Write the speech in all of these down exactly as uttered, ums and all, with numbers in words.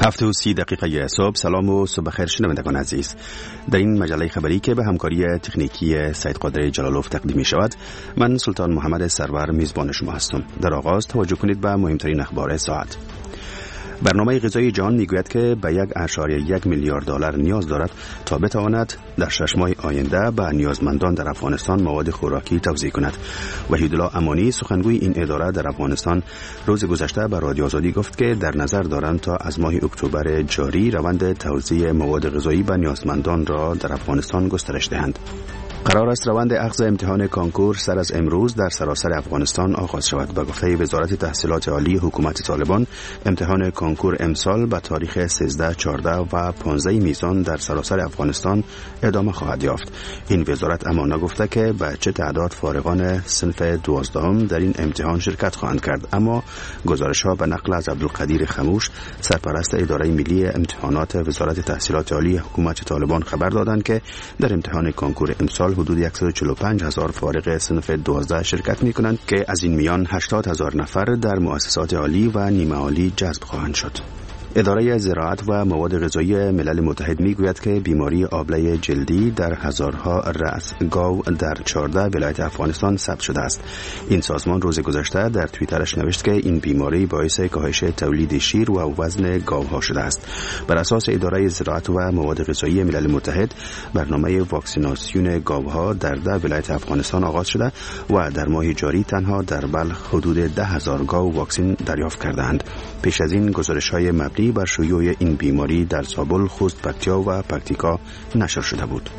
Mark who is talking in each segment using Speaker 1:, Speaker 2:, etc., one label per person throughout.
Speaker 1: هفت و سی دقیقه صبح. سلام و صبح خیر شنوندگان عزیز. در این مجله خبری که به همکاری تکنیکی سید قادر جلالوف تقدیم می شود، من سلطان محمد سرور میزبان شما هستم. در آغاز توجه کنید به مهمترین اخبار ساعت. برنامه غذایی جهان میگوید که به یک اشاره یک میلیارد دلار نیاز دارد تا بتواند در شش ماه آینده به نیازمندان در افغانستان مواد خوراکی توزیع کند. وحیدالله امانی، سخنگوی این اداره در افغانستان، روز گذشته به رادیو آزادی گفت که در نظر دارند تا از ماه اکتبر جاری روند توزیع مواد غذایی به نیازمندان را در افغانستان گسترش دهند. قرار است روند اخذ امتحان کانکور سر از امروز در سراسر افغانستان آغاز شود. به گفته وزارت تحصیلات عالی حکومت طالبان، امتحان کانکور امسال به تاریخ سیزده، چهارده و پانزده میزان در سراسر افغانستان ادامه خواهد یافت. این وزارت اما نگفته که به چه تعداد فارغان صنف دوازدهم در این امتحان شرکت خواهند کرد، اما گزارش ها به نقل از عبدالقدیر خموش، سرپرست اداره ملی امتحانات وزارت تحصیلات عالی حکومت طالبان، خبر دادند که در امتحان کانکور امسال حدود صد و چهل و پنج هزار فارغ صنف دوازده شرکت می کنند که از این میان هشتاد هزار نفر در مؤسسات عالی و نیمه عالی جذب خواهند شد. اداره زراعت و مواد غذایی ملل متحد میگوید که بیماری آبله جلدی در هزارها رأس گاو در چهارده ولایت افغانستان ثبت شده است. این سازمان روز گذشته در توییترش نوشت که این بیماری باعث کاهش تولید شیر و وزن گاوها شده است. بر اساس اداره زراعت و مواد غذایی ملل متحد، برنامه واکسیناسیون گاوها در ده ولایت افغانستان آغاز شده و در ماه جاری تنها در بلخ حدود ده هزار گاو واکسین دریافت کردند. پیش از این گزارش‌های مبنی بر شیوع این بیماری در زابل، خوست، پکتیا و پکتیکا نشر شده بود.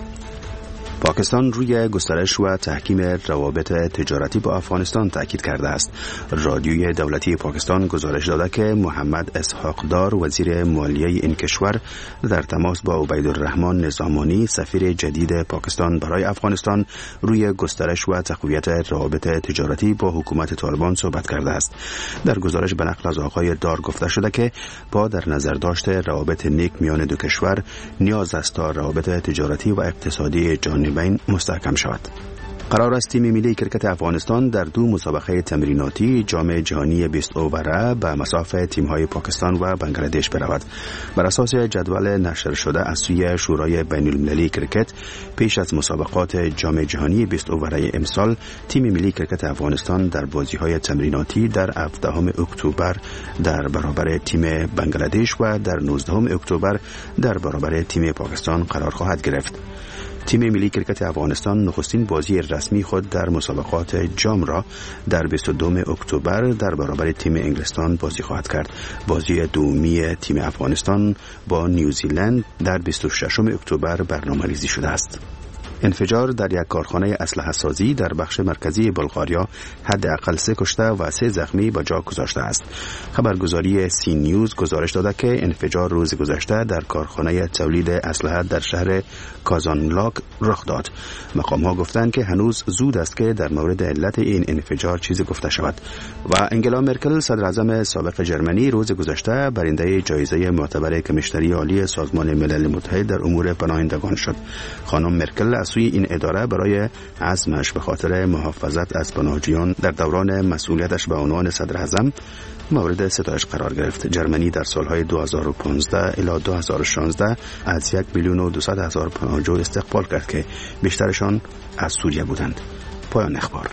Speaker 1: پاکستان روی گسترش و تحکیم روابط تجارتی با افغانستان تاکید کرده است. رادیوی دولتی پاکستان گزارش داده که محمد اسحاق دار، وزیر مالیه این کشور، در تماس با عبیدالرحمن نظامانی، سفیر جدید پاکستان برای افغانستان، روی گسترش و تقویت روابط تجارتی با حکومت طالبان صحبت کرده است. در گزارش به نقل از آقای دار گفته شده که با در نظر داشته روابط نیک میان دو کشور، نیاز است تا روابط تجارتی و اقتصادی جانبین مستحکم شود. قرار است تیم ملی کرکت افغانستان در دو مسابقه تمریناتی جام جهانی بیست اووره به مصاف تیم‌های پاکستان و بنگلادش برود. بر اساس جدول نشر شده از سوی شورای بین‌المللی کرکت، پیش از مسابقات جام جهانی بیست اووره امسال، تیم ملی کرکت افغانستان در بازی‌های تمریناتی در هفدهم اکتبر در برابر تیم بنگلادش و در نوزدهم اکتبر در برابر تیم پاکستان قرار خواهد گرفت. تیم ملی کرکت افغانستان نخستین بازی رسمی خود در مسابقات جام را در بیست و دوم اکتبر در برابر تیم انگلستان بازی خواهد کرد. بازی دومی تیم افغانستان با نیوزیلند در بیست و ششم اکتبر برنامه‌ریزی شده است. انفجار در یک کارخانه اسلحه سازی در بخش مرکزی بلغاریا حداقل سه کشته و سه زخمی به جا گذاشته است. خبرگزاری سی نیوز گزارش داده که انفجار روز گذشته در کارخانه تولید اسلحه در شهر کازانلاک رخ داد. مقام‌ها گفتند که هنوز زود است که در مورد علت این انفجار چیزی گفته شود. و انگلا مرکل، صدر اعظم سابق ژرمنی، روز گذشته برنده جایزه معتبر کمیشنری عالی سازمان ملل متحد در امور پناهندگان شد. خانم مرکل از سوی این اداره برای عزمش به خاطر محافظت از پناهجویان در دوران مسئولیتش به عنوان صدر اعظم مورد ستایش قرار گرفت. ژرمنی در سالهای دو هزار و پانزده الی دو هزار و شانزده از یک میلیون و دویست هزار پناهجو استقبال کرد که بیشترشان از سوریه بودند. پایان اخبار.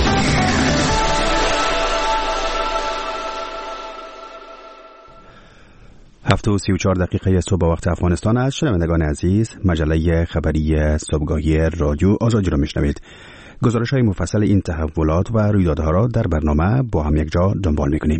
Speaker 1: هفت و سی و چهار دقیقه صبح وقت افغانستان است. شنوندگان عزیز، مجله خبری صبحگاهی رادیو آزادی را میشنوید. گزارش های مفصل این تحولات و رویدادها را در برنامه با هم یک جا دنبال میکنیم.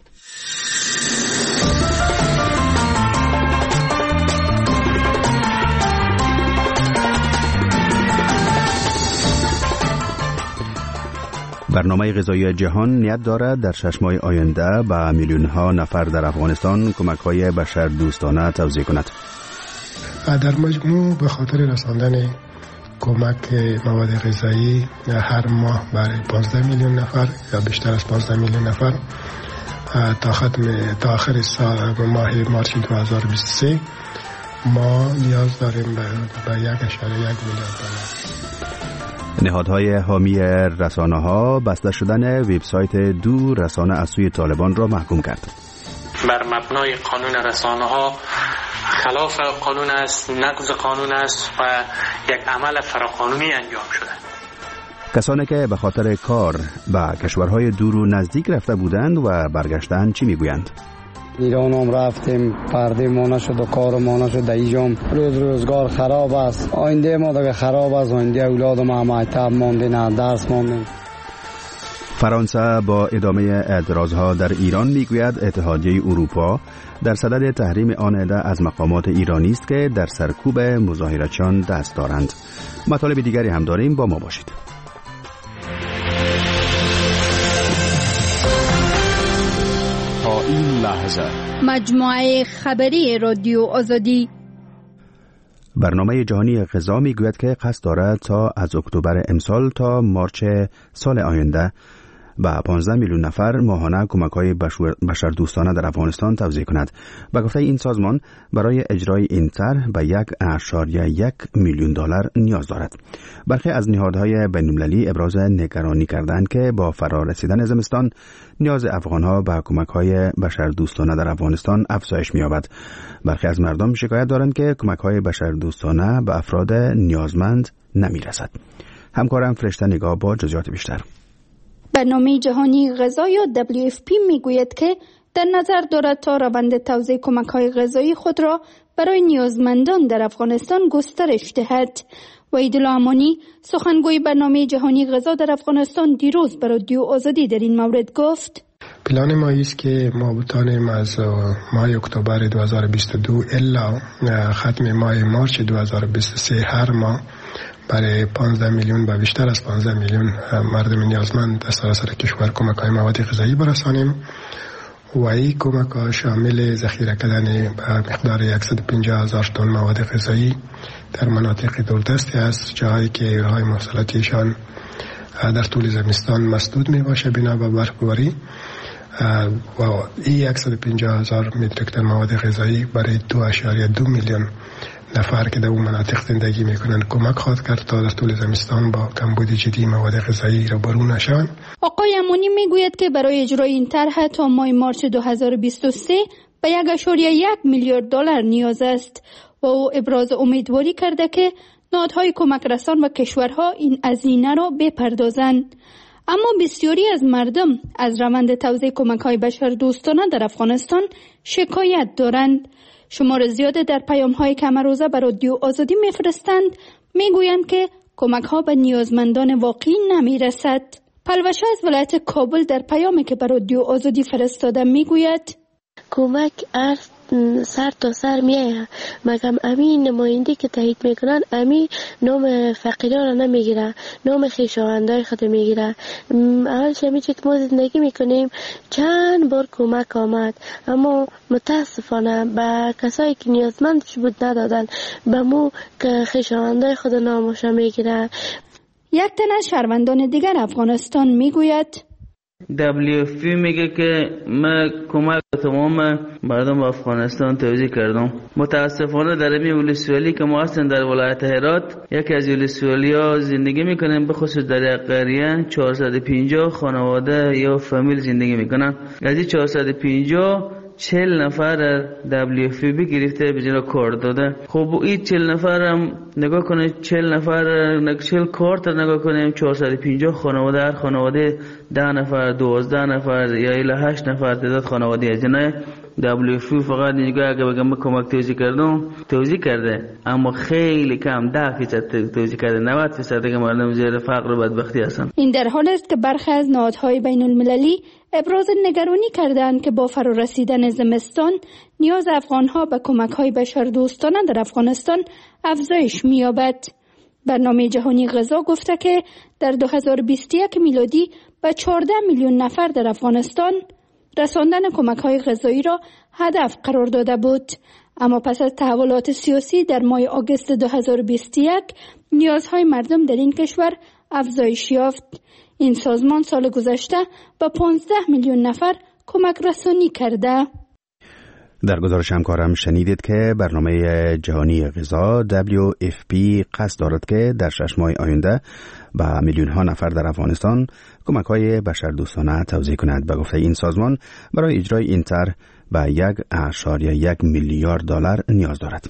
Speaker 1: برنامه غذایی جهان نیت دارد در شش ماه آینده به میلیون ها نفر در افغانستان کمک های بشر دوستانه توزیع کند.
Speaker 2: در مجموع به خاطر رساندن کمک مواد غذایی هر ماه برای پانزده میلیون نفر یا بیشتر از پانزده میلیون نفر تا ختم تا آخر سال ماه مارس دو هزار و بیست و سه ما نیاز داریم به یک اشاره یک میلیارد دلار.
Speaker 1: نهادهای حامی رسانه‌ها بسته شدن وبسایت دو رسانه از سوی طالبان را محکوم کرد.
Speaker 3: بر مبنای قانون رسانه ها خلاف قانون است، نقض قانون است و یک عمل فراقانونی انجام شده.
Speaker 1: کسانی که به خاطر کار به کشورهای دور و نزدیک رفته بودند و برگشتند چی میگویند؟
Speaker 4: ایران هم رفتیم، پرده ما نشد و کار ما نشد، اینجام روز روزگار خراب است، آینده ما دیگه خراب است، آینده اولاد ما مکتب مانده نه درس مانده.
Speaker 1: فرانسه با ادامه اعتراضها در ایران میگوید اتحادیه اروپا در صدد تحریم آن عده از مقامات ایرانی است که در سرکوب مظاهرچیان دست دارند. مطالب دیگری هم داریم، با ما باشید.
Speaker 5: تا این لحظه
Speaker 6: مجموعه خبری رادیو آزادی.
Speaker 1: برنامه جهانی غذا میگوید که قصد دارد تا از اکتبر امسال تا مارچ سال آینده به پانزده میلیون نفر ماهانه کمک‌های بشردوستانه در افغانستان توزیع کند. به گفته این سازمان برای اجرای این طرح به یک اشاریه یک میلیون دلار نیاز دارد. برخی از نهادهای بین‌المللی ابراز نگرانی کردند که با فرارسیدن زمستان نیاز افغان‌ها به کمک‌های بشردوستانه در افغانستان افزایش می‌یابد. برخی از مردم شکایت دارند که کمک‌های بشردوستانه به افراد نیازمند نمی‌رسد. همکارم فرشته نگاه با جزئیات بیشتر.
Speaker 6: برنامه جهانی غذا یا دبلیو اف پی میگوید که در نظر دارد تا روند توزیع کمک‌های غذایی خود را برای نیازمندان در افغانستان گسترش دهد. وحیدالله امانی سخنگوی برنامه جهانی غذا در افغانستان دیروز به رادیو آزادی در این مورد گفت:
Speaker 2: پلان ما است که ما بتانیم از ماه اکتبر دو هزار و بیست و دو الا ختم ماه مارچ دو هزار و بیست و سه هر ماه برای پانزده میلیون و بیشتر از پانزده میلیون مردم نیازمند در سراسر کشور کمک‌های مواد غذایی برسانیم و این کمک‌ها شامل ذخیره کردن به مقدار صد و پنجاه هزار تن مواد غذایی در مناطق دوردستی است، جایی که راه مواصلاتیشان در طول زمستان مسدود می باشه بنا به برفباری و این صد و پنجاه هزار متریک تن مواد غذایی برای دو اشاریه دو میلیون نفر که در اون مناطق زندگی میکنن کمک خواهد کرد تا در طول زمستان با کمبود جدی مواد غذایی را برون نشوند.
Speaker 6: آقای امانی میگوید که برای اجرای این طرح تا ماه مارچ دو هزار و بیست و سه به یک اشاریه یک میلیارد دلار نیاز است و او ابراز امیدواری کرده که نهادهای کمک رسان و کشورها این هزینه را بپردازند. اما بسیاری از مردم از روند توزیع کمک‌های بشردوستانه در افغانستان شکایت دارند. شمار زیاده در پیام‌های که امروزه به رادیو آزادی می‌فرستند می‌گویند که کمک‌ها به نیازمندان واقعی نمی‌رسد. پلوشه از ولایت کابل در پیامی که به رادیو آزادی فرستاده می‌گوید:
Speaker 7: کمک ارز سر تا سر میایه، مگم امی نماینده که تایید میکنن امی نام فقیران را نمیگیره، نام خویشاوندای خود میگیره. اولش همی که ما زندگی میکنیم چند بار کمک آمد، اما متاسفانه به کسایی که نیازمندش بود ندادن، به مو که خویشاوندای خود نامش میگیره.
Speaker 6: یک تن از شهروندان دیگر افغانستان میگوید:
Speaker 8: دبلیو اف پی میگه که من کمک تمام مردم افغانستان توزیع کردم. متاسفانه در این ولسوالی که ما هستیم در ولایت هرات، یکی از ولسوالی ها زندگی میکنیم، به خصوص در قریه چهارصد و پنجاه خانواده یا فامیل زندگی میکنن. از این چهارصد و پنجاه چهل نفر دبلیو اف پی گرفته به جنا کار داده. خب این چهل نفر هم نگاه کنید، چهل نفر چهل کارت نگاه کنیم، چهارصد و پنجاه خانواده، هر خانواده ده نفر، دوازده نفر یا الی هشت نفر تعداد خانواده از جنای دبلیو اف پی فقط نگاه اگه بگم کمک توزیع کردم توزیع کرده، اما خیلی کم، ده فیصد توزیع کرده، نود فیصد دیگه مردم زیر فقر و بدبختی هستن.
Speaker 6: این در حالی است که برخی از نهادهای بین المللی ابراز نگرانی کردند که با فرا رسیدن زمستان نیاز افغانها به کمک‌های بشردوستانه در افغانستان افزایش می‌یابد. برنامه جهانی غذا گفته که در دو هزار و بیست و یک میلادی به چهارده میلیون نفر در افغانستان رساندن کمک‌های غذایی را هدف قرار داده بود. اما پس از تحولات سیاسی در ماه آگوست دو هزار و بیست و یک نیازهای مردم در این کشور افزایش یافت. این سازمان سال گذشته به پانزده میلیون نفر کمک رسانی کرده.
Speaker 1: در گزارش همکارم شنیدید که برنامه جهانی غذا دبلیو اف پی قصد دارد که در شش ماه آینده به میلیون ها نفر در افغانستان کمک‌های بشردوستانه توزیع کند. به گفته این سازمان برای اجرای این طرح به یک اشاریه یک میلیارد دلار نیاز دارد.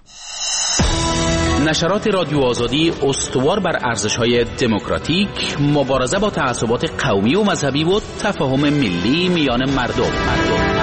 Speaker 9: نشرات رادیو آزادی استوار بر ارزش‌های دموکراتیک، مبارزه با تعصبات قومی و مذهبی و تفاهم ملی میان مردم. مردم.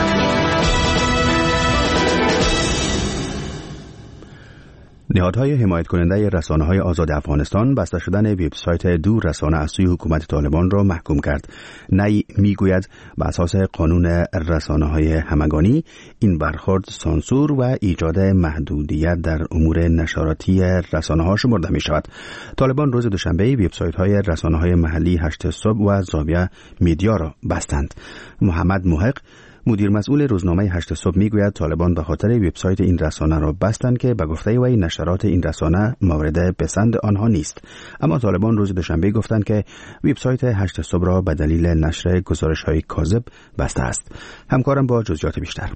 Speaker 1: نهادهای حمایت کننده رسانه‌های آزاد افغانستان بسته شدن وبسایت دو رسانه از سوی حکومت طالبان را محکوم کرد. نی میگوید بر اساس قانون رسانه‌های همگانی این برخورد سانسور و ایجاد محدودیت در امور نشراتی رسانه‌ها شمرده می شود. طالبان روز دوشنبه وبسایت‌های رسانه‌های محلی هشت صبح و زاویه میدیا را بستند. محمد محق مدیر مسئول روزنامه هشت صبح میگوید طالبان به خاطر وبسایت این رسانه را بستند که به گفته وی نشرات این رسانه مورد پسند آنها نیست. اما طالبان روز دوشنبه گفتند که وبسایت هشت صبح را به دلیل نشر گزارش‌های کاذب بسته است. همکارم با جزئیات بیشتر.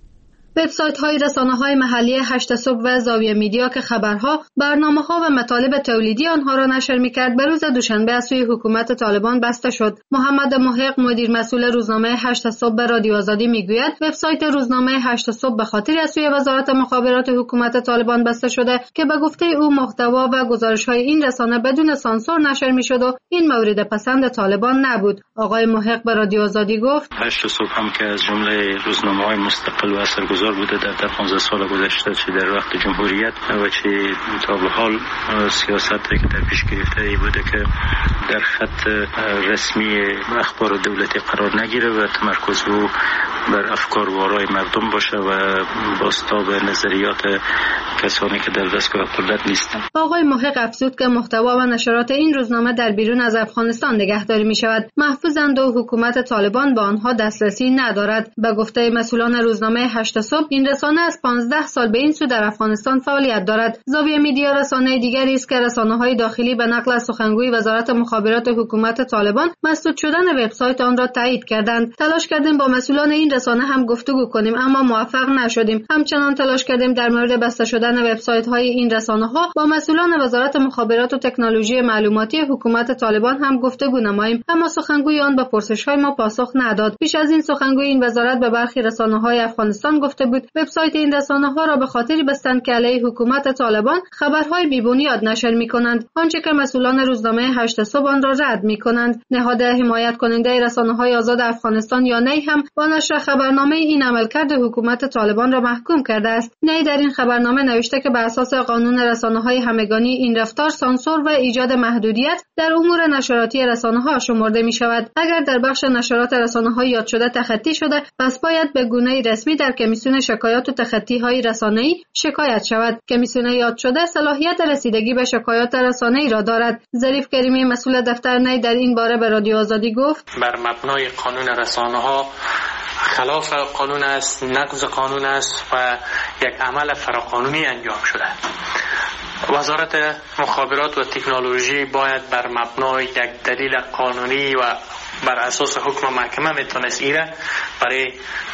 Speaker 10: وبسایت‌های رسانه‌های محلی هشت صبح و زاویه میدیا که خبرها، برنامه‌ها و مطالب تولیدی آنها را نشر می‌کرد به روز دوشنبه از سوی حکومت طالبان بسته شد. محمد محق مدیر مسئول روزنامه هشت صبح به رادیو آزادی میگوید وبسایت روزنامه هشت صبح به خاطر از سوی وزارت مخابرات حکومت طالبان بسته شده که به گفته او محتوا و گزارش‌های این رسانه بدون سانسور نشر می‌شد و این مورد پسند طالبان نبود. آقای محق به رادیو آزادی گفت
Speaker 11: هشت صبح هم که از جمله روزنامه‌های مستقل و اثرگذار بوده در در پانزده سال گذشته، چه در وقت جمهوریت و چه تا به حال سیاستی که در پیش گرفته ای بوده که در خط رسمی اخبار دولتی قرار نگیره و تمرکز رو بر افکار و آرای مردم باشه و بازتاب نظریات کسانی که در دستگاه قدرت نیستند.
Speaker 10: آقای محق افزود که محتوا و نشرات این روزنامه در بیرون از افغانستان نگهداری می شود، محفوظند و حکومت طالبان به آنها دسترسی ندارد. به گفته مسئولان روزنامه هشت صبح این رسانه از پانزده سال به این سو در افغانستان فعالیت دارد. زاویه میدیا رسانه دیگری است که رسانه‌های داخلی به نقل از سخنگوی وزارت مخابرات حکومت طالبان مسدود شدن وبسایت آن را تایید کردند. تلاش کردیم با مسئولان این رسانه هم گفتگو کنیم اما موفق نشدیم. همچنان تلاش کردیم در مورد بسته شدن وبسایت‌های این رسانه‌ها با مسئولان وزارت مخابرات و تکنولوژی معلوماتی حکومت طالبان هم گفتگو نماییم اما سخنگوی آن به پرسش‌های ما پاسخ نداد. پیش از این سخنگوی این وزارت به برخی رسانه‌های افغانستان گفته بود وبسایت این رسانه‌ها را به خاطری بستند که علیه حکومت طالبان خبرهای بی‌بنیاد نشر می‌کنند، آنچه که مسئولان روزنامه هشت صبح آن را رد می‌کنند. نهاد حمایت کننده رسانه‌های آزاد افغانستان یا نی هم با نشر خبرنامه این عملکرد حکومت طالبان را محکوم کرده است. نی در این خبرنامه نوشته که بر اساس قانون رسانه‌های همگانی این رفتار سانسور و ایجاد محدودیت در امور نشراتی رسانه‌ها شمرده می‌شود. اگر در بخش نشرات رسانه‌های یاد شده تخطی شده، پس باید به گونه‌ای رسمی در کمیسیون شکایات و تخطی‌های رسانه‌ای شکایت شود. کمیسیون یاد شده صلاحیت رسیدگی به شکایات رسانه‌ای را دارد. ظریف کریمی مسئول دفتر نی در این باره به رادیو آزادی گفت
Speaker 3: بر مبنای قانون رسانه‌ها خلاف قانون است، نقض قانون است و یک عمل فراقانونی انجام شده. وزارت مخابرات و تکنولوژی باید بر مبنای یک دلیل قانونی و بر اساس حکم محکمه میتونست ایره برای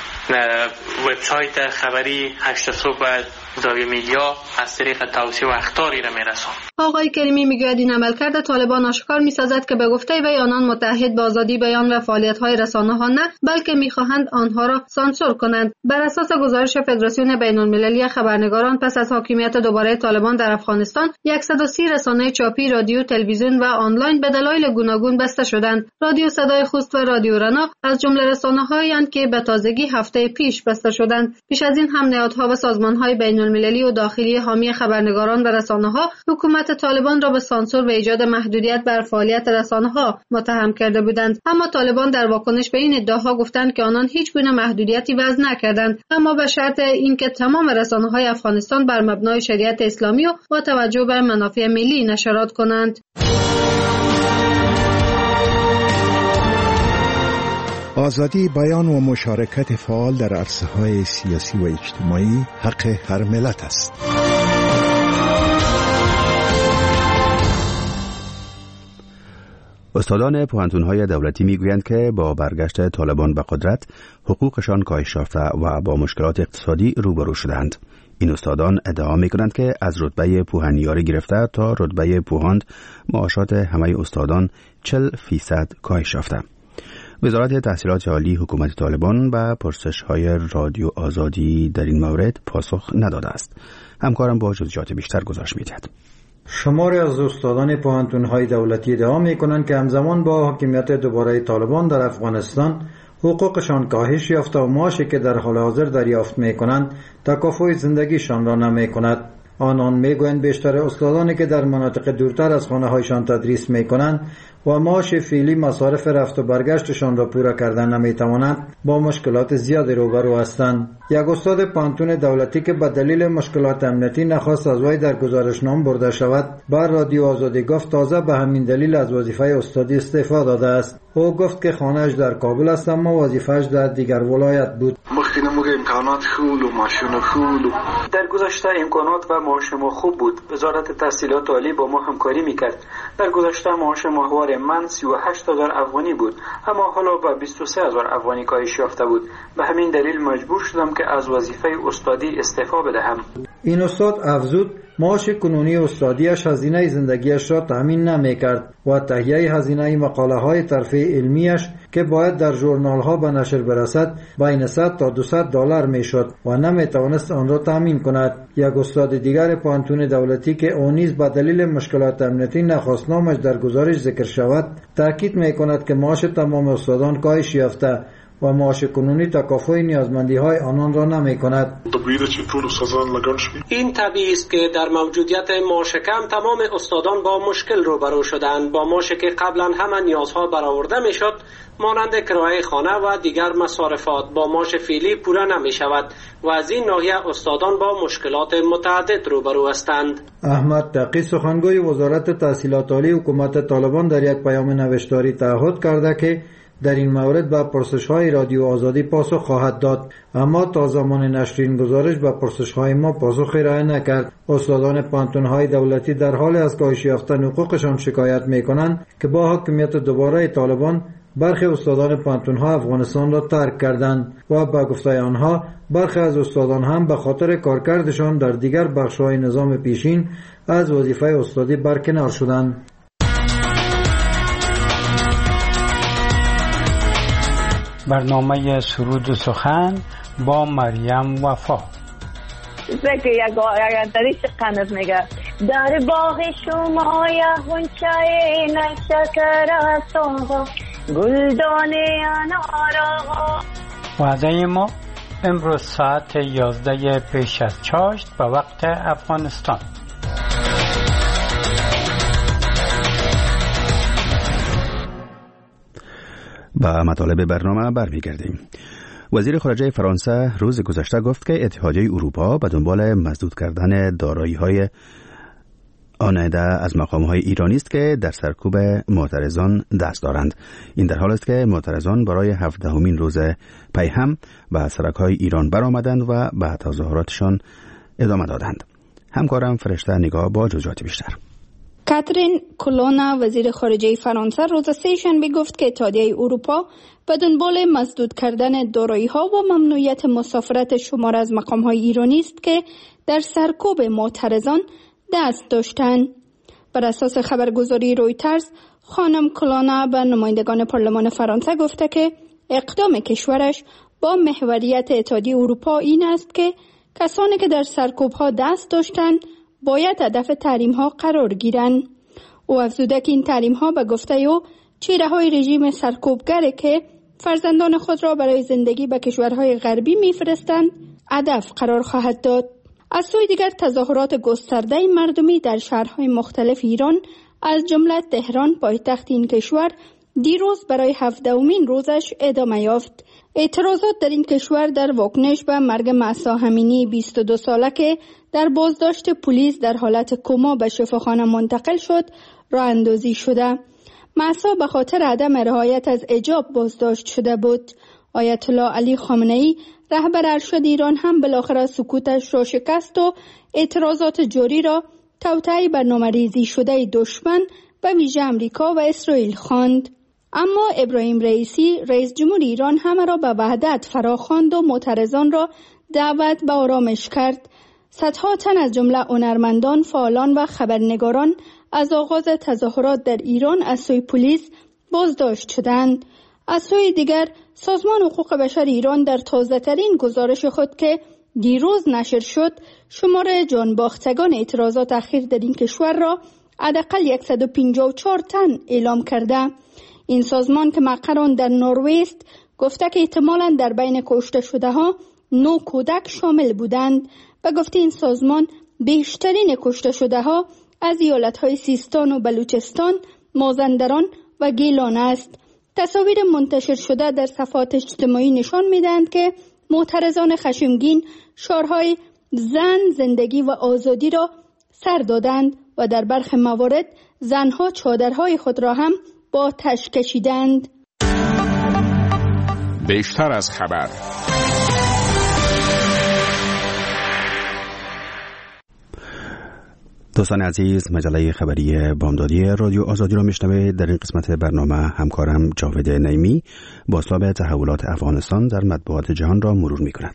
Speaker 3: وبسایت خبری هشت صبح و زاویه میدیا از طریق توصیه و اخطاری را میرسون.
Speaker 10: آقای کریمی میگوید این عملکرد طالبان آشکار میسازد که به گفته وی آنان متحد به آزادی بیان و فعالیت‌های رسانه‌ها نه بلکه میخواهند آنها را سانسور کنند. بر اساس گزارش فدراسیون بین‌المللی خبرنگاران پس از حاکمیت دوباره طالبان در افغانستان صد و سی رسانه چاپی، رادیو، تلویزیون و آنلاین به دلایل گوناگون بسته شدند. رادیو صدای خوست و رادیو رنا از جمله رسانه‌هایی که به تازگی هفته پیش بسته شدند. پیش از این هم نهادها و سازمان‌های بین‌المللی و داخلی حامی خبرنگاران و رسانه‌ها حکومت طالبان را به سانسور و ایجاد محدودیت بر فعالیت رسانه‌ها متهم کرده بودند. اما طالبان در واکنش به این ادعاها گفتند که آنان هیچ گونه محدودیتی وضع نکردند، اما به شرط اینکه تمام رسانه‌های افغانستان بر مبنای شریعت اسلامی و با توجه به منافع ملی نشرات کنند.
Speaker 12: آزادی بیان و مشارکت فعال در عرصه‌های سیاسی و اجتماعی حق هر ملت است.
Speaker 1: استادان پوهنتون‌های دولتی می‌گویند که با برگشت طالبان به قدرت حقوقشان کاهش یافته و با مشکلات اقتصادی روبرو شدند. این استادان ادعا می‌کنند که از رتبه پوهنیاری گرفته تا رتبه پوهاند معاشات همه استادان چهل فیصد کاهش یافته. وزارت تحصیلات عالی حکومت طالبان به پرسش‌های رادیو آزادی در این مورد پاسخ نداده است. همکارم با جزئیات بیشتر گزارش می‌دهد.
Speaker 13: شماری از استادان پوهنتون‌های دولتی ادعا می‌کنند که همزمان با حاکمیت دوباره طالبان در افغانستان حقوقشان کاهش یافته و معاشی که در حال حاضر دریافت می‌کنند تکافؤ زندگیشان را نمی‌کند. آنان میگویند بیشتر استادانی که در مناطق دورتر از خانه‌هایشان تدریس می‌کنند و معاش فعلی مصارف رفت و برگشتشان را پورا کردن نمی‌توانند با مشکلات زیادی روبرو هستند. یک استاد پوهنتون دولتی که به دلیل مشکلات امنیتی نخواست از وی در گزارشنامه برده شود بر رادیو آزادی گفت تازه به همین دلیل از وظیفه استادی استعفا داده است. او گفت که خانه‌اش در کابل است اما وظیفه‌اش در دیگر ولایت بود.
Speaker 14: مخکې موږ امکانات خول و ماشین خول در گذشته امکانات و معاش ما خوب بود. وزارت تحصیلات عالی با ما همکاری میکرد. در گذشته معاش ماهواره من سی و هشت هزار افغانی بود اما حالا به بیست و سه هزار افغانی کاهش یافته بود. به همین دلیل مجبور شدم که از وظیفه استادی استعفا بدهم.
Speaker 13: این استاد افزود معاش کنونی استادیش هزینه زندگیش را تامین نمی‌کرد و تهیه هزینه مقاله‌های ترفیع علمیش که باید در ژورنال‌ها به نشر برسد بین صد تا دویست دلار میشد و نمی‌توانست آن را تامین کند. یک استاد دیگر پوهنتون دولتی که او نیز به دلیل مشکلات امنیتی نخواست نامش در گزارش ذکر شود تاکید می‌کند که معاش تمام استادان کاهش یافته و معاش کنونی تکافؤ نیازمندی‌های آنان را نمی‌کند.
Speaker 15: این طبیعی است که در موجودیت معاش کم تمام استادان با مشکل روبرو شدند. با معاشی که قبلا همه نیازها برآورده میشد مانند کرایه خانه و دیگر مصارفات با معاش فعلی پورا نمی‌شود و از این ناحیه استادان با مشکلات متعدد روبرو هستند.
Speaker 13: احمد تقی سخنگوی وزارت تحصیلات عالی حکومت طالبان در یک پیام نوشتاری تعهد کرده که در این مورد به پرسش‌های رادیو آزادی پاسخ خواهد داد، اما تا زمان نشر این گزارش به پرسش‌های ما پاسخ ارائه نکرد. استادان پوهنتون‌های دولتی در حال از کاهش یافتن حقوقشان شکایت می‌کنند که با حاکمیت دوباره طالبان برخی استادان پوهنتون‌ها افغانستان را ترک کردند و به گفته آنها برخی از استادان هم به خاطر کارکردشان در دیگر بخش‌های نظام پیشین از وظیفه استادی برکنار شدند.
Speaker 16: برنامه سرود و سخن با مریم وفا.
Speaker 17: زکه یک آیندری شقنت میگه در باغ شما یا غنچه نشکر سوها گلدانه انارا.
Speaker 16: وعده ما امروز ساعت یازده پیش از چاشت به وقت افغانستان.
Speaker 1: با مطالب برنامه برمیگردیم. وزیر خارجه فرانسه روز گذشته گفت که اتحادیه اروپا به دنبال مسدود کردن دارایی‌های آنیده از مقام‌های ایرانی است که در سرکوب معترضان دست دارند. این در حالی است که معترضان برای هفدهمین روز پی هم به سرک‌های ایران برآمدند و به تظاهراتشان ادامه دادند. همکارم فرشته نگاه با جزئیات بیشتر.
Speaker 6: کاترین کولونا وزیر خارجه فرانسه روز سه‌شنبه گفت که اتحادیه اروپا به دنبال مسدود کردن دارایی‌ها و ممنوعیت مسافرت شمار از مقام‌های ایرانی است که در سرکوب معترضان دست داشتند. بر اساس خبرگزاری رویترز خانم کولونا به نمایندگان پارلمان فرانسه گفته که اقدام کشورش با محوریت اتحادیه اروپا این است که کسانی که در سرکوب‌ها دست داشتند باید هدف تحریم‌ها قرار گیرند. او افزوده که این تحریم‌ها به گفته او چهره‌های رژیم سرکوبگره که فرزندان خود را برای زندگی به کشورهای غربی می‌فرستند هدف قرار خواهد داد. از سوی دیگر تظاهرات گسترده مردمی در شهرهای مختلف ایران از جمله تهران پایتخت این کشور دیروز برای هفدهمین روزش ادامه یافت. اعتراضات در این کشور در واکنش به مرگ مهسا امینی بیست و دو ساله که در بازداشت پلیس در حالت کما به شفاخانه منتقل شد راه اندازی شده. مهسا به خاطر عدم رعایت از حجاب بازداشت شده بود. آیت الله علی خامنه‌ای رهبر ارشد ایران هم بالاخره سکوتش را شکست و اعتراضات جاری را توطئه برنامه‌ریزی شده دشمن به ویژه امریکا و اسرائیل خواند. اما ابراهیم رئیسی رئیس جمهور ایران همه را به وحدت فراخواند و معترضان را دعوت به آرامش کرد. صدها تن از جمله هنرمندان، فعالان و خبرنگاران از آغاز تظاهرات در ایران از سوی پلیس بازداشت شدند. از سوی دیگر سازمان حقوق بشر ایران در تازه‌ترین گزارش خود که دیروز نشر شد شمار جانباختگان اعتراضات اخیر در این کشور را حداقل صد و پنجاه و چهار تن اعلام کرده. این سازمان که مقر آن در نروژ است گفته که احتمالاً در بین کشته شده ها نو کودک شامل بودند و گفته این سازمان بیشترین کشته شده ها از ایالت‌های سیستان و بلوچستان، مازندران و گیلان است. تصاویر منتشر شده در صفحات اجتماعی نشان می‌دهند که معترضان خشمگین شعارهای زن، زندگی و آزادی را سر دادند و در برخی موارد زنها چادرهای خود را هم با آتش کشیدند.
Speaker 5: بیشتر از خبر.
Speaker 1: دوستان عزیز، مجله خبری بامدادی رادیو آزادی را میشنوید. در این قسمت برنامه همکارم جاوید نعیمی بازتاب تحولات افغانستان در مطبوعات جهان را مرور میکند.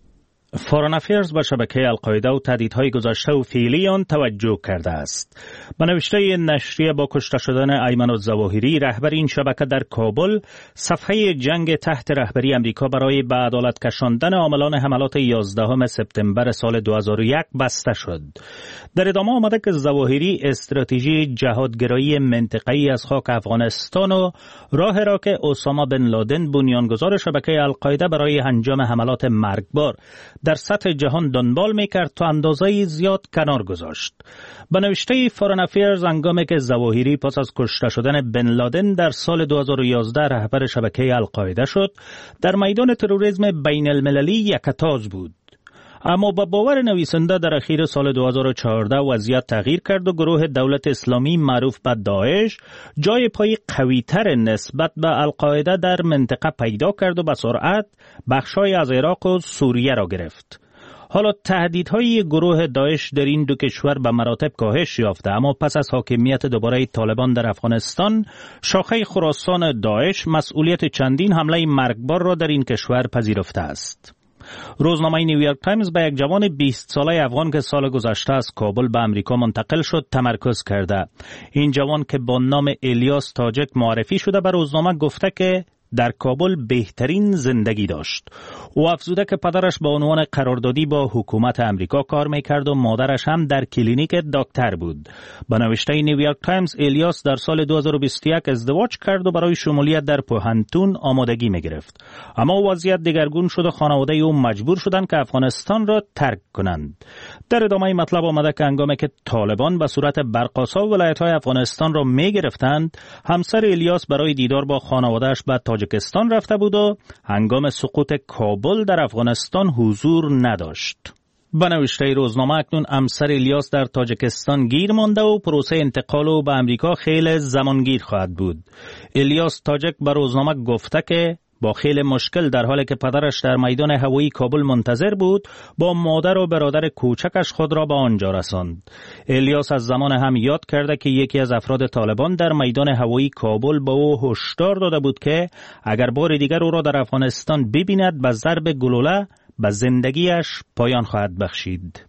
Speaker 18: فارن افیرز به شبکه القاعده و تهدیدهای گذشته و فعلی آن توجه کرده است. به نوشته نشریه با کشته شدن ایمن الظواهری رهبر این شبکه در کابل، صفحه جنگ تحت رهبری امریکا برای به عدالت کشاندن عاملان حملات یازدهم سپتامبر سال دو هزار و یک بسته شد. در ادامه آمده که ظواهری استراتژی جهادگرایی منطقه‌ای از خاک افغانستان و راه را که اسامه بن لادن بنیانگذار شبکه القاعده برای انجام حملات مرگبار در سطح جهان دنبال میکرد تا اندازه زیاد کنار گذاشت. به نوشته فارن افیرز هنگامی که ظواهری پس از کشته شدن بن لادن در سال دو هزار و یازده رهبر شبکه القاعده شد، در میدان تروریسم بین المللی یکتاز بود. اما با باور نویسنده در اخیر سال دو هزار و چهارده وضعیت تغییر کرد و گروه دولت اسلامی معروف به داعش جای پای قوی‌تر نسبت به القاعده در منطقه پیدا کرد و به سرعت بخشای از عراق و سوریه را گرفت. حالا تهدیدهای گروه داعش در این دو کشور به مراتب کاهش یافته، اما پس از حاکمیت دوباره طالبان در افغانستان، شاخه خراسان داعش مسئولیت چندین حمله مرگبار را در این کشور پذیرفته است. روزنامه نیویورک تایمز به یک جوان بیست ساله افغان که سال گذشته از کابل به امریکا منتقل شد تمرکز کرده. این جوان که با نام الیاس تاجک معرفی شده به روزنامه گفته که در کابل بهترین زندگی داشت. او افزوده که پدرش با عنوان قراردادی با حکومت امریکا کار میکرد و مادرش هم در کلینیک دکتر بود. به نوشته نیویورک تایمز، الیاس در سال دو هزار و بیست و یک ازدواج کرد و برای شمولیت در پوهنتون آمادگی میگرفت. اما وضعیت دگرگون شد و خانواده او مجبور شدند که افغانستان را ترک کنند. در ادامه مطلب آمده که هنگامی که طالبان به صورت برقاسا ولایت‌های افغانستان را میگرفتند، همسر الیاس برای دیدار با خانواده‌اش به تاجیکستان رفته بود و هنگام سقوط کابل در افغانستان حضور نداشت. به نوشته روزنامه اکنون همسر الیاس در تاجیکستان گیر مانده و پروسه انتقال او به امریکا خیلی زمانگیر خواهد بود. الیاس تاجک به روزنامه گفته که با خیلی مشکل در حالی که پدرش در میدان هوایی کابل منتظر بود، با مادر و برادر کوچکش خود را به آنجا رساند. الیاس از زمان هم یاد کرده که یکی از افراد طالبان در میدان هوایی کابل به او هشدار داده بود که اگر بار دیگر او را در افغانستان ببیند به ضرب گلوله به زندگیش پایان خواهد بخشید.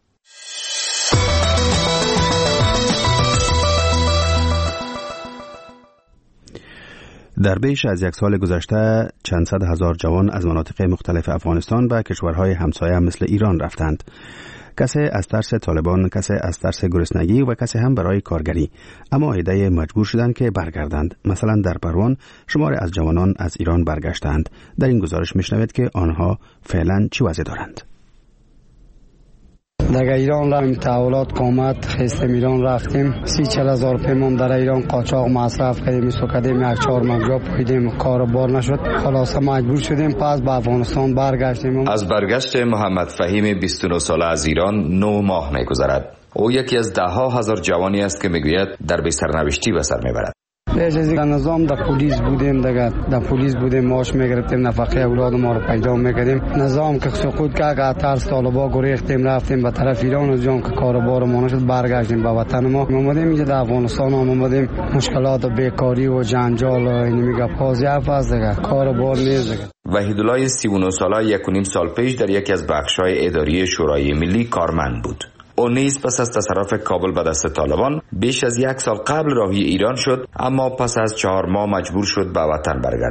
Speaker 1: در بیش از یک سال گذشته چند صد هزار جوان از مناطق مختلف افغانستان به کشورهای همسایه مثل ایران رفتند. کسی از ترس طالبان، کسی از ترس گرسنگی و کسی هم برای کارگری، اما عده‌ای مجبور شدند که برگردند. مثلا در پروان شمار از جوانان از ایران برگشتند. در این گزارش میشنوید که آنها فعلا چی وضع دارند.
Speaker 4: در ایران رفتیم، تحولات قامت خستم ایران رفتیم، سی چل هزار پیمان در ایران قاچاق مصرف کردیم، سو کردیم، یک چهار مجاب پویدیم، کار بار نشد، خلاصه مجبور شدیم پس به افغانستان برگشتیم.
Speaker 19: از برگشت محمد فهیم بیست و نه ساله از ایران نه ماه میگذرد. او یکی از ده ها هزار جوانی است که میگوید در بی سرنوشتی به سر میبرد.
Speaker 4: بیشتر در نظام در پلیس بودیم، دیگه در پلیس بودیم، معاش میگرفتیم، نفقه اولاد ما رو پیدا میکردیم. نظام که سقوط کرد، از ترس طالبا گریختیم، رفتیم به طرف ایران. از جان که کاروبار ما نشد برگشتیم به وطن ما. اومدیم اینجا در افغانستان اومدیم، مشکلات و بیکاری و جنجال و این میگه پازی افاز دیگه کاروبار نیست دیگه.
Speaker 19: وحیدالله سی و نه ساله یک و نیم سال پیش در یکی از بخش‌های اداری شورای ملی کارمند بود. او نیز پس از تصرف کابل به دست طالبان بیش از یک سال قبل راهی ایران شد، اما پس از چهار ماه مجبور شد به وطن برگردد.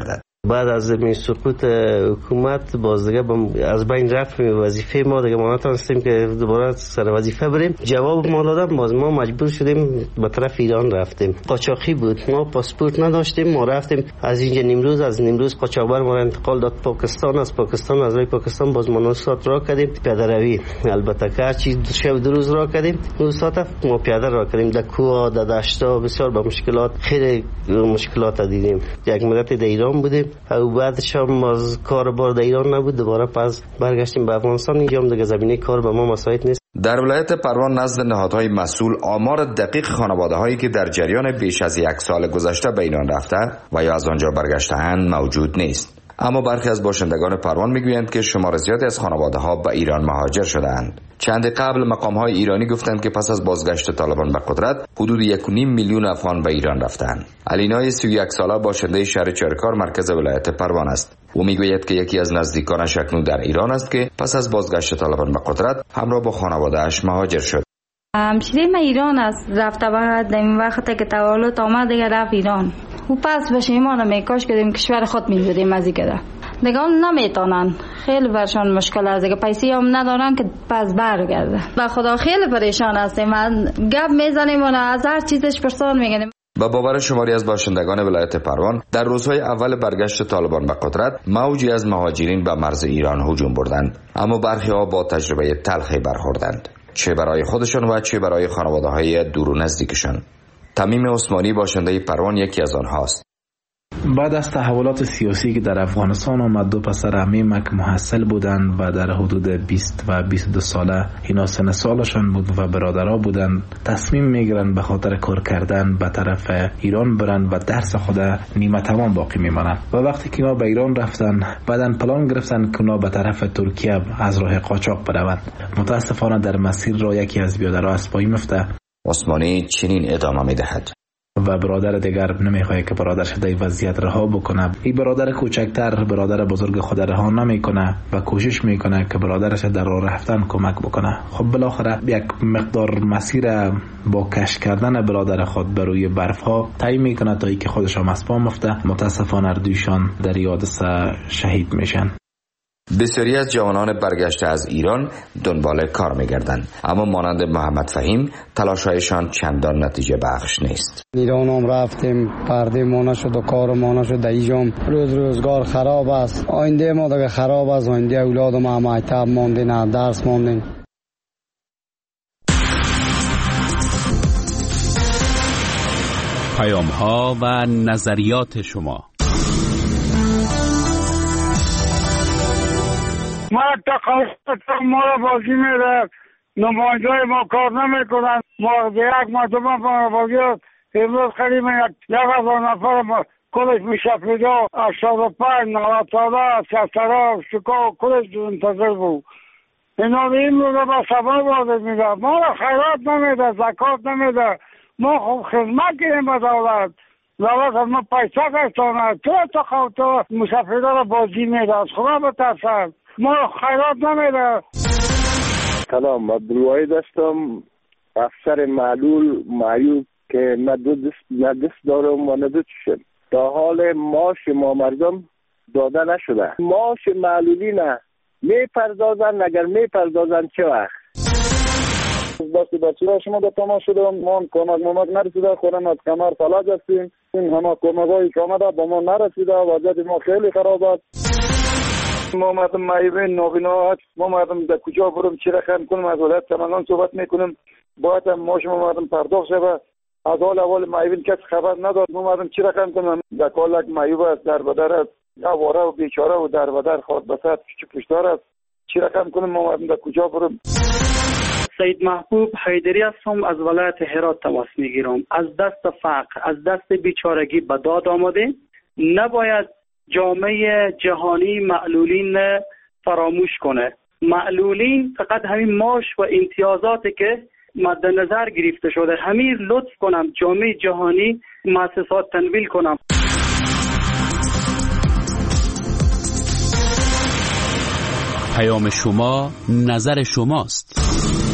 Speaker 20: بعد از می سقوط حکومت باز دیگه از بین رفت وظیفه ما، دیگه ما نتونستیم که دوباره سر وظیفه بریم. جواب ما دادن، باز ما مجبور شدیم به طرف ایران رفتیم. قاچاقی بود، ما پاسپورت نداشتیم، ما رفتیم از اینجا نیمروز، از نیمروز قاچاقبر ما انتقال داد پاکستان، از پاکستان از رای پاکستان باز ما نه ساعت راه کردیم پیاده روی. البته که هرچی شب دو روز راه کردیم نه ساعت ما پیاده راه کردیم در کوه در دشتا، بسیار با مشکلات، خیلی مشکلات دیدیم. یک مدت در ایران بودیم و بعدش هم از کار بار در ایران نبود، دوباره پس برگشتیم به افغانستان. اینجا هم دیگه زمینه کار به ما مساعد نیست.
Speaker 19: در ولایت پروان نزد نهادهای مسئول آمار دقیق خانواده هایی که در جریان بیش از یک سال گذشته به ایران رفته و یا از آنجا برگشته‌اند موجود نیست. اما برخی از باشندگان پروان میگویند که شمار زیادی از خانواده ها به ایران مهاجر شده‌اند. چند قبل مقام های ایرانی گفتند که پس از بازگشت طالبان به قدرت حدود یک و نیم میلیون افغان به ایران رفتند. علینای سی و یک ساله باشنده شهر چرکار مرکز ولایت پروان است. او میگوید که یکی از نزدیکانش اکنون در ایران است که پس از بازگشت طالبان به قدرت همراه با خانواده‌اش مهاجر شد.
Speaker 21: همشیره من ایران است، رفته بعد در این وقتی که تولد آمد دیگه رفت ایران. او پس بشه ما نمیکاش کردیم کشور خود میبودیم از دیگه دیگه نمیتونن، خیلی برشان مشکل است دیگه، پیسی هم ندارن که پس برگرده. به خدا خیلی پریشان هستیم، گپ میزنیم و از هر چیزش پرسان میگنیم.
Speaker 19: با باور شماری از باشندگان ولایت پروان در روزهای اول برگشت طالبان به قدرت موجی از مهاجرین به مرز ایران هجوم بردند، اما برخی ها با تجربه تلخی برخوردند، چه برای خودشان و چه برای خانواده‌های دور و نزدیکشان. تمیم عثمانی باشنده پروان یکی از آنهاست.
Speaker 22: بعد از تحولات سیاسی که در افغانستان آمد، دو پسر عمیم که محصل بودند و در حدود بیست و بیست و دو ساله اینا سن سالشان بود و برادرها بودند، تصمیم میگیرند به خاطر کار کردن به طرف ایران برند و درس خود نیمه تمام باقی میمانند. و وقتی که اینا به ایران رفتن، بعدن پلان گرفتن که اینا به طرف ترکیه از راه قاچاق بروند. متاسفانه در مسیر را یکی از بیادرها از پای میفته.
Speaker 19: عثمانی چنین ادامه میدهد:
Speaker 22: و برادر دیگر نمیخواد که برادرش در وضعیت رها بکنه. این برادر کوچکتر برادر بزرگ خود رها نمیکنه و کوشش میکنه که برادرش در راه رفتن کمک بکنه. خب بالاخره یک مقدار مسیر با کش کردن برادر خود بر روی برف ها طی میکنه تا اینکه خودش هم از پا میفته. متاسفانه دویشان در این حادثه شهید میشن.
Speaker 19: بسیاری از جوانان برگشته از ایران دنبال کار میگردند، اما مانند محمد فهیم تلاش‌هایشان چندان نتیجه بخش نیست.
Speaker 4: ایران هم رفتیم، پرده ما نشد و کار ما نشد، اینجام روز روزگار خراب است، آینده ما دیگه خراب است، آینده اولاد ما مکتب ماندین، نه درس ماندین.
Speaker 9: پیام‌ها و نظریات شما.
Speaker 23: ما تقاضا ما را بازی میده، نماینده ما کار نمیکنن. ما یک مرتبه بازی امروز خیلی یک هزار نفر کلش میشفیده، هشتاد و پنج نود ساله سسترا شکا کلش منتظر بود. اینا این روزه به سبا بازی میده، ما را خیرات نمیده، زکات نمیده. ما خوب خدمت کنیم به دولت، دولت از ما پیسه کشتانه. تو تا تو مشفیده را بازی میده، از خدا بترسد، ما خیرات نمیده.
Speaker 24: سلام، عبدالوحی داشتم، افسر معلول معیوب که نه دو دست نه دست دارم و نه دو چشم. تا حال معاش ما مردم داده نشده. معاش معلولی نه میپردازن، اگر میپردازن چه وقت؟
Speaker 25: دستی بچه ها شما به تماس شدم، ما کمک ممک نرسیده، خورم از کمر فلج هستیم. این همه کمک هایی که آمده با ما نرسیده، وضعیت ما خیلی خراب است. ما مردم معیوین نابینا، ما مردم در کجا برم چی رقم کنم، از ولایت سمنگان صحبت میکنم، باید هم ما شما مردم پرداخت شده. از حال اول معیوین کس خبر نداد، ما مردم چی رقم کنم. در کالک معیوب است، در بدر است، آواره و بیچاره و در بدر خود بسات پشتار است، چی رقم کنم، ما مردم در کجا برم.
Speaker 26: سید محبوب حیدری هستم، از ولایت هرات تماس میگیرم. از دست فقر، از دست بیچارگی به داد آمده. نباید جامعه جهانی معلولین فراموش کنه. معلولین فقط همین معاش و امتیازاتی که مد نظر گرفته شده، همین لطف کنم جامعه جهانی مؤسسات تنویل کنم.
Speaker 9: پیام شما نظر شماست.